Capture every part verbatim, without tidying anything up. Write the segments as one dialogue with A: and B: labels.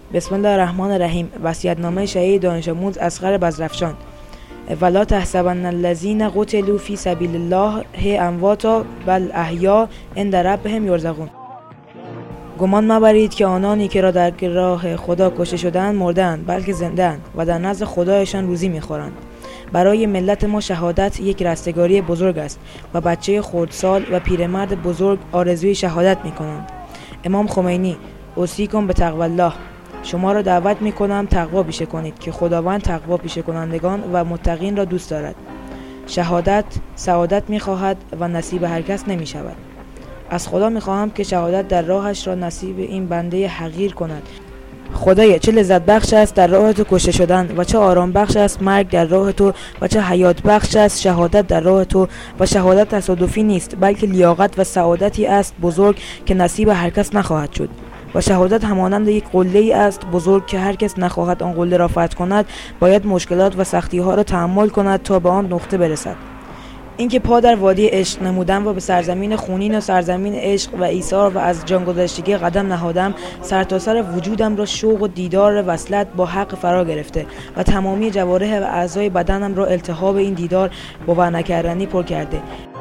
A: بسم الله الرحمن الرحیم. وصیت‌نامه شهید دانش آموز اصغر بزرافشان. ولا تحسبن الذین قتلوا فی سبیل الله امواتا بل احیاء عند ربهم یرزقون. گمان مبرید که آنانی که را در راه خدا کشته شدند مردند، بلکه زنده‌اند و در نزد خدایشان روزی می‌خورند. برای ملت ما شهادت یک رستگاری بزرگ است و بچه خردسال و پیرمرد بزرگ آرزوی شهادت می‌کنند. امام خمینی: اوصیکم بتقوی الله. شما را دعوت می‌کنم تقوا پیشه کنید که خداوند تقوا پیشه کنندگان و متقین را دوست دارد. شهادت سعادت می‌خواهد و نصیب هر کس نمی‌شود. از خدا می‌خواهم که شهادت در راهش را نصیب این بنده حقیر کند. خدایا، چه لذت بخش است در راه تو کشته شدن و چه آرام بخش است مرگ در راه تو و چه حیات بخش است شهادت در راه تو. و شهادت تصادفی نیست، بلکه لیاقت و سعادتی است بزرگ که نصیب هر کس نخواهد شد. و شهادت همانند یک قله‌ای است بزرگ که هر کس نخواهد آن قله را فتح کند، باید مشکلات و سختی‌ها را تحمل کند تا به آن نقطه برسد. اینکه پا در وادی عشق نمودم و به سرزمین خونین و سرزمین عشق و ایثار و از جانگذشتگی قدم نهادم، سرتاسر وجودم را شوق و دیدار وصلت با حق فرا گرفته و تمامی جوارح و اعضای بدنم را التهاب این دیدار باورنکردنی پر کرده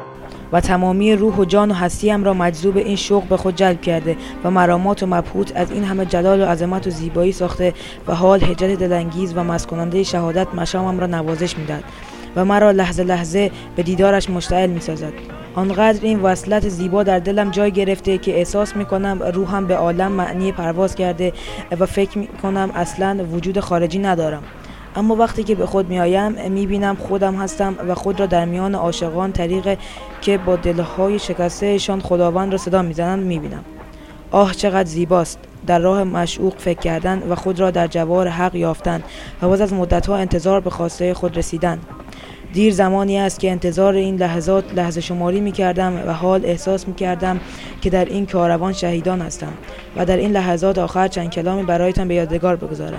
A: و تمامی روح و جان و هستیم را مجذوب این شوق به خود جلب کرده و مرامات و مبهوت از این همه جلال و عظمت و زیبایی ساخته و حال هجرت دلانگیز و مسکننده شهادت مشامم را نوازش می‌داد و مرا لحظه لحظه به دیدارش مشتعل می‌سازد. آنقدر این وصلت زیبا در دلم جای گرفته که احساس می‌کنم روحم به عالم معنی پرواز کرده و فکر می‌کنم اصلاً وجود خارجی ندارم. اما وقتی که به خود می‌آیم می‌بینم خودم هستم و خود را در میان عاشقان طریق که با دل‌های شکسته‌شان خداوند را صدا می‌زنند می‌بینم. آه چقدر زیباست در راه مشعوق فکر کردن و خود را در جوار حق یافتن و باز از مدت‌ها انتظار به خواسته خود رسیدن. دیر زمانی است که انتظار این لحظات لحظه شماری می کردم و حال احساس می کردم که در این کاروان شهیدان هستم و در این لحظات آخر چند کلامی برایتان به یادگار بگذارم.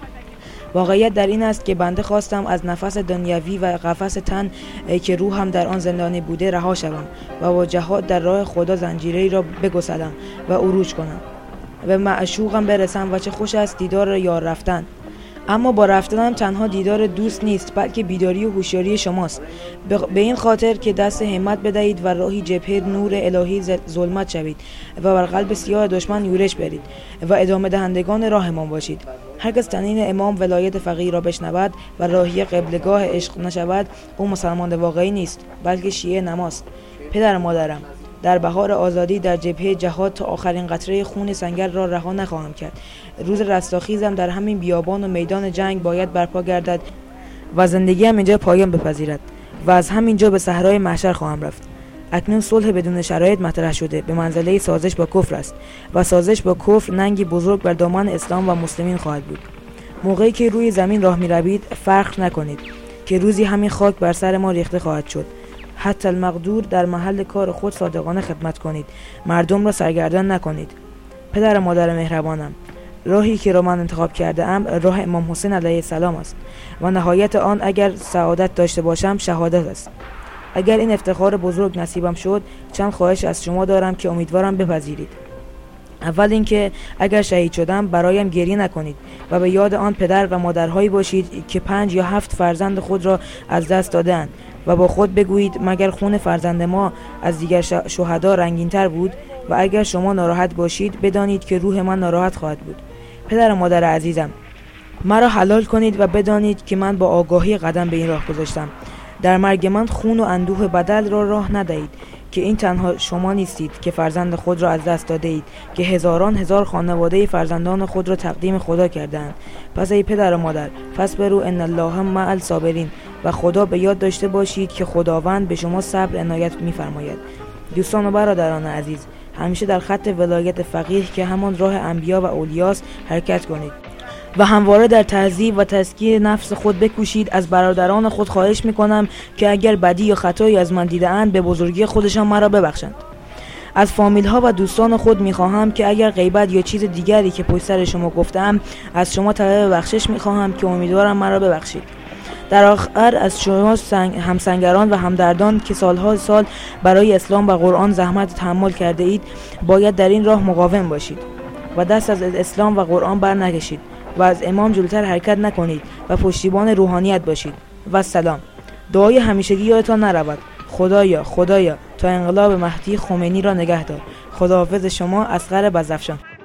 A: واقعیت در این است که بنده خواستم از نفس دنیوی و قفس تن که روحم در آن زندانی بوده رها شوم و با جهاد در راه خدا زنجیره‌ای را بگسلم و عروج کنم و به معشوقم برسم. و چه خوش است دیدار یار رفتن. اما با رفتنم تنها دیدار دوست نیست، بلکه بیداری و هوشیاری شماست. به این خاطر که دست همت بدهید و راهی جبهه نور الهی ظلمت شوید و بر قلب سیاه دشمن یورش برید و ادامه دهندگان راهمان باشید. هر کس تنین امام ولایت فقیه را بشنود و راهی قبلگاه عشق نشود، او مسلمان واقعی نیست، بلکه شیعه نماست. پدر مادرم، در بهار آزادی در جبهه جهاد تا آخرین قطره خون سنگر را رها نخواهم کرد. روز رستاخیزم در همین بیابان و میدان جنگ باید برپا گردد و زندگیم اینجا پایان بپذیرد و از همینجا به صحرای محشر خواهم رفت. اکنون صلح بدون شرایط مطرح شده به منزله سازش با کفر است و سازش با کفر ننگی بزرگ بر دامن اسلام و مسلمین خواهد بود. موقعی که روی زمین راه می‌روید فرق نکنید که روزی همین خاک بر سر ما ریخته خواهد شد. حتی المقدور در محل کار خود صادقانه خدمت کنید، مردم را سرگردان نکنید. پدر مادر مهربانم، راهی که را من انتخاب کرده ام راه امام حسین علیه السلام است و نهایت آن اگر سعادت داشته باشم شهادت است. اگر این افتخار بزرگ نصیبم شد، چند خواهش از شما دارم که امیدوارم بپذیرید. اول اینکه اگر شهید شدم برایم گریه نکنید و به یاد آن پدر و مادرهایی باشید که پنج یا هفت فرزند خود را از دست دادند و با خود بگویید مگر خون فرزند ما از دیگر شهدا رنگین‌تر بود؟ و اگر شما ناراحت باشید بدانید که روح من ناراحت خواهد بود. پدر و مادر عزیزم، مرا حلال کنید و بدانید که من با آگاهی قدم به این راه گذاشتم. در مرگ من خون و اندوه بدل را راه ندهید که این تنها شما نیستید که فرزند خود را از دست داده اید که هزاران هزار خانواده فرزندان خود را تقدیم خدا کردند. پس ای پدر و مادر، فاصبروا ان الله مع الصابرین و خدا به یاد داشته باشید که خداوند به شما صبر عنایت می‌فرماید. دوستان و برادران عزیز، همیشه در خط ولایت فقیه که همان راه انبیا و اولیاست حرکت کنید و همواره در تهذیب و تزکیه نفس خود بکوشید. از برادران خود خواهش میکنم که اگر بدی یا خطایی از من دیده‌اند به بزرگی خودشان مرا ببخشند. از فامیل ها و دوستان خود میخواهم که اگر غیبت یا چیز دیگری که پشت سر شما گفتم از شما طلب بخشش میخواهم که امیدوارم مرا ببخشید. در آخر از شما همسنگران و همدردان که سالها سال برای اسلام و قرآن زحمت تحمل کرده اید باید در این راه مقاوم باشید. و دست از اسلام و قرآن بر نکشید و از امام جلوتر حرکت نکنید و پشتیبان روحانیت باشید. و سلام. دعای همیشگی یادتان نرود. خدایا خدایا تا انقلاب مهدی خمینی را نگه دار. خداحافظ شما، اصغر بزرفشان.